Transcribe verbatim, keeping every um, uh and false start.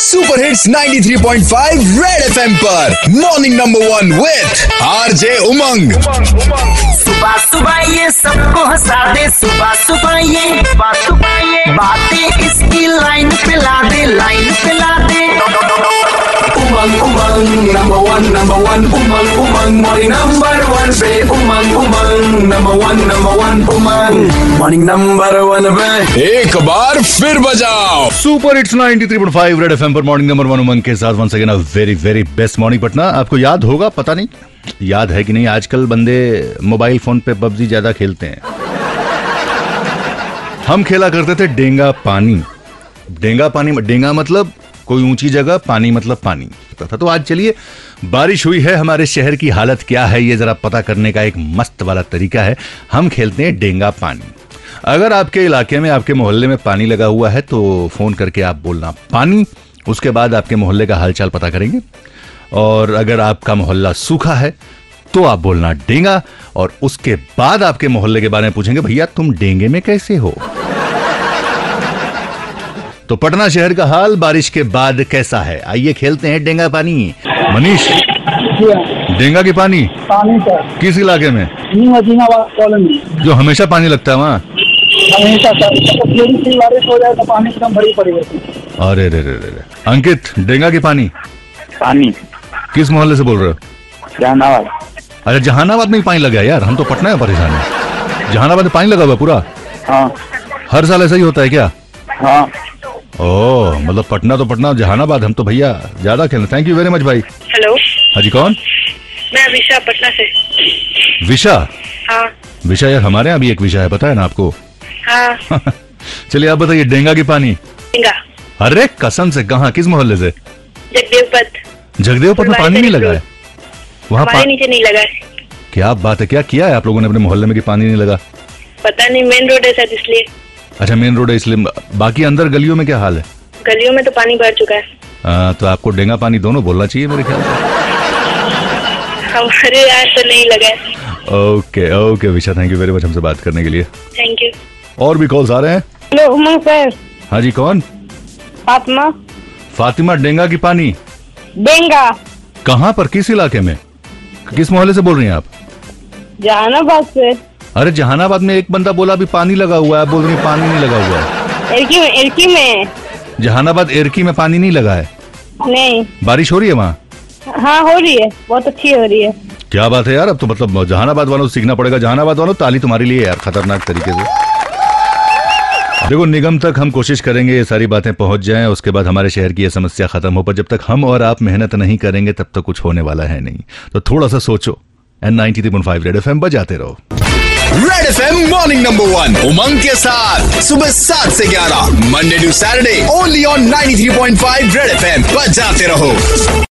Super hits ninety three point five red FM पर morning number one with RJ Umang. सुबह सुबह ये सबको हंसा दे, सुबह सुबह ये सुबह ये बातें इसकी लाइन पे ला दे, लाइन पे ला दे। Umang Umang number one number one Umang Umang morning number one पे Umang Umang number one number one Umang morning number one पे एक बार फिर बजाओ। Super hits ninety three point five red FM पर मॉर्निंग नंबर वन उमंग के साथ once again a very very best morning Patna. आपको याद होगा, पता नहीं याद है कि नहीं, आजकल बंदे मोबाइल फोन पे पबजी ज्यादा खेलते हैं। हम खेला करते थे डेंगा पानी। डेंगा पानी, डेंगा मतलब कोई ऊंची जगह, पानी मतलब पानी था। तो आज चलिए, बारिश हुई है, हमारे शहर की हालत क्या है ये जरा पता करने का एक मस्त वाला तरीका है। हम खेलते हैं डेंगा पानी। अगर आपके इलाके में, आपके मोहल्ले में पानी लगा हुआ है तो फोन करके आप बोलना पानी। उसके बाद आपके मोहल्ले का हालचाल पता करेंगे। और अगर आपका मोहल्ला सूखा है तो आप बोलना डेंगा। और उसके बाद आपके मोहल्ले के बारे में पूछेंगे, भैया तुम डेंगे में कैसे हो। तो पटना शहर का हाल बारिश के बाद कैसा है, आइए खेलते हैं डेंगा पानी। मनीष, डेंगा की पानी पानी सर किस इलाके में? मदीनाबाद कॉलोनी। जो हमेशा पानी लगता है वहाँ? हमेशा सर, थोड़ी सी बारिश हो जाए तो पानी एकदम भरी पड़ी रहती है। अरे रे रे रे। अंकित, डेंगा की पानी पानी किस मोहल्ले से बोल रहे हो? जहानाबाद। अरे जहानाबाद में ही पानी लगा है यार, हम तो पटना में परेशान है। जहानाबाद में पानी लगा हुआ पूरा? हाँ। हर साल ऐसा ही होता है क्या? हाँ। ओह, मतलब पटना तो पटना, जहानाबाद हम तो भैया ज्यादा खेलना। थैंक यू वेरी मच भाई। हेलो। हाँ जी, कौन? मैं विशा, पटना से। विशा? हाँ। विशा यार, हमारे यहाँ भी एक विशा है, पता है ना आपको? हाँ। चलिए आप बताइए, डेंगा की पानी। डेंगा। अरे कसम से, कहाँ, किस मोहल्ले से? जगदेवपत। जगदेवपत में पानी नहीं लगा है? वहाँ हमारे नीचे नहीं लगा है। क्या बात है, क्या किया है आप लोगों ने अपने मोहल्ले में कि पानी नहीं लगा? पता नहीं, मेन रोड है शायद इसलिए। अच्छा, मेन रोड है इसलिए। बाकी अंदर गलियों में क्या हाल है? गलियों में तो पानी भर चुका है। आ, तो आपको डेंगा पानी दोनों बोलना चाहिए मेरे ख्याल से। हमारे यहाँ तो नहीं लगा है। Okay okay Visha, thank you very much हमसे बात करने के लिए। Thank you. और भी कॉल्स आ रहे हैं। Hello Umang sir. हाँ जी, कौन? फातिमा। फातिमा, डेंगा की पानी डेंगा कहाँ पर, किस इलाके में, किस मोहल्ले से बोल रही हैं आप? जहानाबाद से। अरे जहानाबाद में एक बंदा बोला अभी पानी लगा हुआ है, बोल रही है पानी नहीं लगा हुआ है। एरकी में, एरकी में। जहानाबाद एरकी में पानी नहीं लगा है? नहीं। बारिश हो रही है वहाँ? हाँ हो रही है, बहुत अच्छी हो रही है। क्या बात है यार, अब तो मतलब जहानाबाद वालों से सीखना पड़ेगा। जहानाबाद वालों, ताली तुम्हारे लिए यार, खतरनाक तरीके से। देखो, निगम तक हम कोशिश करेंगे ये सारी बातें पहुंच जाएं, उसके बाद हमारे शहर की ये समस्या खत्म हो। पर जब तक हम और आप मेहनत नहीं करेंगे तब तक कुछ होने वाला है नहीं। तो थोड़ा सा सोचो, and ninety three point five red FM बजाते रहो। Red FM morning number one Umang के साथ सुबह सात से ग्यारह Monday to Saturday only on ninety three point five red FM बजाते रहो।